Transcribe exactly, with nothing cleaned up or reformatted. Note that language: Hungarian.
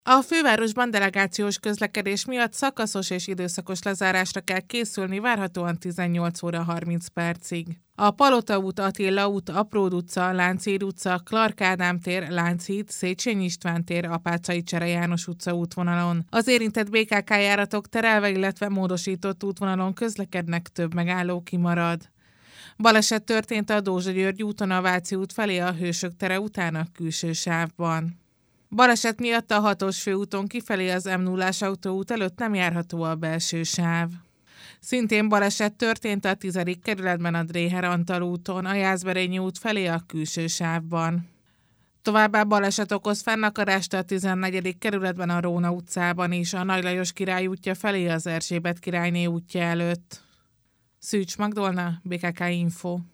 A fővárosban delegációs közlekedés miatt szakaszos és időszakos lezárásra kell készülni, várhatóan tizennyolc óra harminc percig. A Palota út, Attila út, Apród utca, Lánchíd utca, Clark Ádám tér, Lánchíd, Széchenyi István tér, Apáczai Csere János utca útvonalon. Az érintett bé ká ká járatok terelve, illetve módosított útvonalon közlekednek, több megálló kimarad. Baleset történt a Dózsa György úton a Váci út felé a Hősök tere után a külső sávban. Baleset miatt a hatos főúton kifelé az em nullás autóút előtt nem járható a belső sáv. Szintén baleset történt a tizedik kerületben a Dréher-Antal úton, a Jászberényi út felé a külső sávban. Továbbá baleset okoz fennakadást a tizennegyedik kerületben a Róna utcában is, a Nagy Lajos Király útja felé az Erzsébet királyné útja előtt. Szűcs Magdolna, bé ká ká Info.